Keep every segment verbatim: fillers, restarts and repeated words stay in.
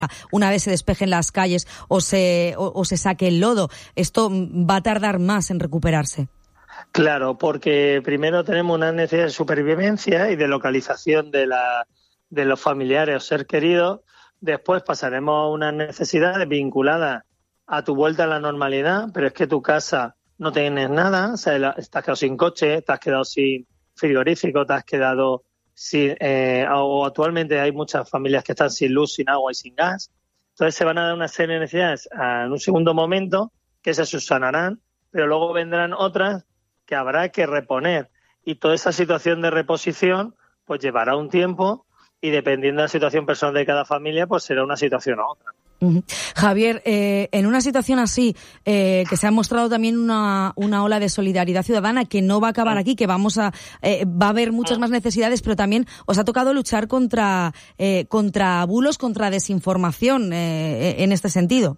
una vez se despejen las calles o se, o, o se saque el lodo. Esto va a tardar más en recuperarse. Claro, porque primero tenemos una necesidad de supervivencia y de localización de, la, de los familiares o ser queridos. Después pasaremos a unas necesidades vinculadas a tu vuelta a la normalidad, pero es que tu casa no tienes nada, o sea, estás quedado sin coche, te has quedado sin frigorífico, te has quedado sin... Eh, o actualmente hay muchas familias que están sin luz, sin agua y sin gas. Entonces se van a dar una serie de necesidades en un segundo momento que se subsanarán, pero luego vendrán otras que habrá que reponer. Y toda esa situación de reposición pues llevará un tiempo y dependiendo de la situación personal de cada familia, pues será una situación u otra. Uh-huh. Javier, eh, en una situación así, eh, que se ha mostrado también una, una ola de solidaridad ciudadana que no va a acabar aquí, que vamos a, eh, va a haber muchas más necesidades, pero también os ha tocado luchar contra, eh, contra bulos, contra desinformación, eh, en este sentido.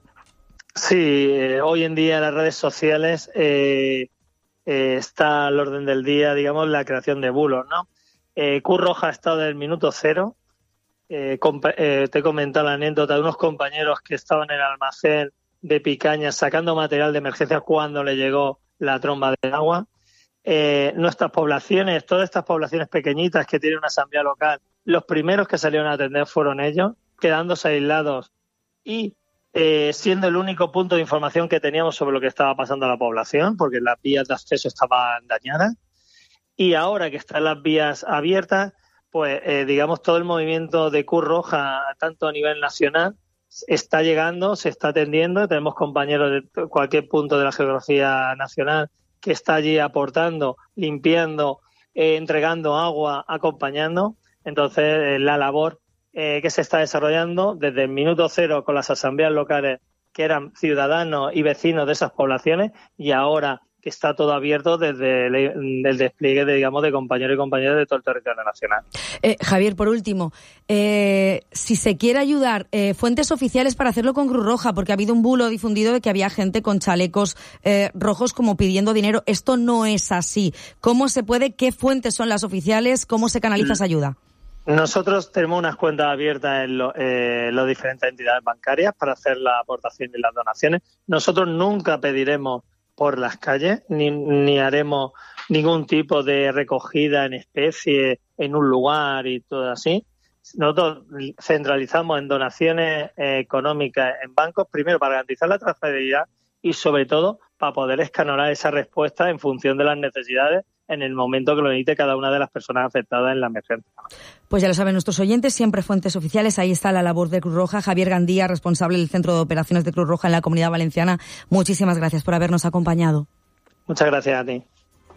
Sí, eh, hoy en día las redes sociales eh, eh, está al orden del día, digamos, la creación de bulos, ¿no? Eh, Cruz Roja ha estado desde el minuto cero. Eh, compa- eh, te he comentado la anécdota de unos compañeros que estaban en el almacén de Picañas sacando material de emergencia cuando le llegó la tromba de agua. Eh, nuestras poblaciones, todas estas poblaciones pequeñitas que tienen una asamblea local, los primeros que salieron a atender fueron ellos, quedándose aislados y eh, siendo el único punto de información que teníamos sobre lo que estaba pasando a la población, porque las vías de acceso estaban dañadas. Y ahora que están las vías abiertas, pues eh, digamos todo el movimiento de Cruz Roja, tanto a nivel nacional, está llegando, se está atendiendo. Tenemos compañeros de cualquier punto de la geografía nacional que está allí aportando, limpiando, eh, entregando agua, acompañando. Entonces, eh, la labor eh, que se está desarrollando desde el minuto cero con las asambleas locales que eran ciudadanos y vecinos de esas poblaciones, y ahora que está todo abierto desde el, el despliegue de, digamos, de compañeros y compañeras de todo el territorio nacional. Eh, Javier, por último, eh, si se quiere ayudar, eh, fuentes oficiales para hacerlo con Cruz Roja, porque ha habido un bulo difundido de que había gente con chalecos eh, rojos como pidiendo dinero. Esto no es así. ¿Cómo se puede? ¿Qué fuentes son las oficiales? ¿Cómo se canaliza esa ayuda? Nosotros tenemos unas cuentas abiertas en lo, eh, las diferentes entidades bancarias para hacer la aportación y las donaciones. Nosotros nunca pediremos por las calles, ni, ni haremos ningún tipo de recogida en especie en un lugar y todo así. Nosotros centralizamos en donaciones eh, económicas en bancos, primero para garantizar la trazabilidad y sobre todo para poder escalonar esa respuesta en función de las necesidades en el momento que lo necesite cada una de las personas afectadas en la emergencia. Pues ya lo saben nuestros oyentes, siempre fuentes oficiales. Ahí está la labor de Cruz Roja. Javier Gandía, responsable del Centro de Operaciones de Cruz Roja en la Comunidad Valenciana. Muchísimas gracias por habernos acompañado. Muchas gracias a ti.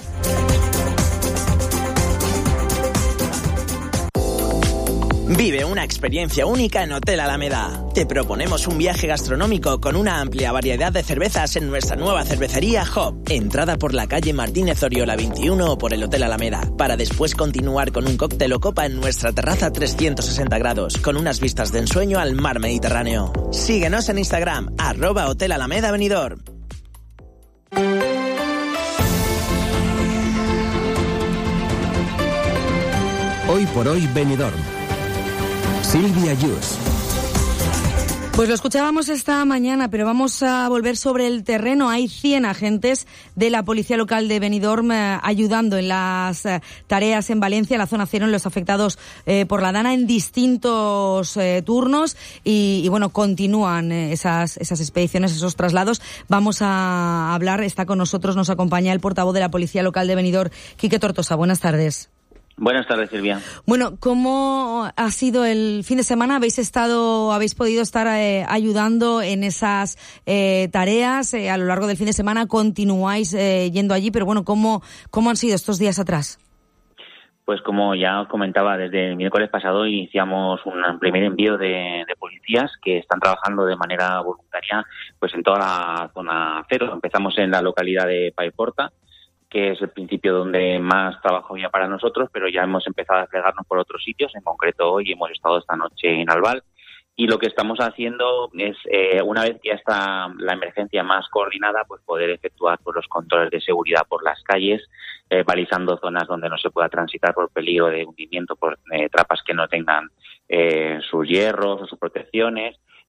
Vive una experiencia única en Hotel Alameda. Te proponemos un viaje gastronómico con una amplia variedad de cervezas en nuestra nueva cervecería Hop. Entrada por la calle Martínez Oriola veintiuno o por el Hotel Alameda, para después continuar con un cóctel o copa en nuestra terraza trescientos sesenta grados, con unas vistas de ensueño al mar Mediterráneo. Síguenos en Instagram, arroba Hotel Alameda Benidorm. Hoy por hoy Benidorm. Silvia Yus. Pues lo escuchábamos esta mañana, pero vamos a volver sobre el terreno. Hay cien agentes de la Policía Local de Benidorm eh, ayudando en las eh, tareas en Valencia, en la zona cero, en los afectados eh, por la Dana, en distintos eh, turnos y, y bueno, continúan eh, esas, esas expediciones, esos traslados. Vamos a hablar, está con nosotros, nos acompaña el portavoz de la Policía Local de Benidorm, Quique Tortosa. Buenas tardes. Buenas tardes, Silvia. Bueno, ¿cómo ha sido el fin de semana? ¿Habéis estado, habéis podido estar eh, ayudando en esas eh, tareas? Eh, a lo largo del fin de semana continuáis eh, yendo allí, pero bueno, ¿cómo, cómo han sido estos días atrás? Pues como ya os comentaba, desde el miércoles pasado iniciamos un primer envío de, de policías que están trabajando de manera voluntaria pues en toda la zona cero. Empezamos en la localidad de Paiporta, que es el principio donde más trabajo había para nosotros, pero ya hemos empezado a desplegarnos por otros sitios. En concreto, hoy hemos estado esta noche en Albal. Y lo que estamos haciendo es, eh, una vez que ya está la emergencia más coordinada, pues poder efectuar pues, los controles de seguridad por las calles, eh, balizando zonas donde no se pueda transitar por peligro de hundimiento, por eh, trapas que no tengan eh, sus hierros o sus protecciones,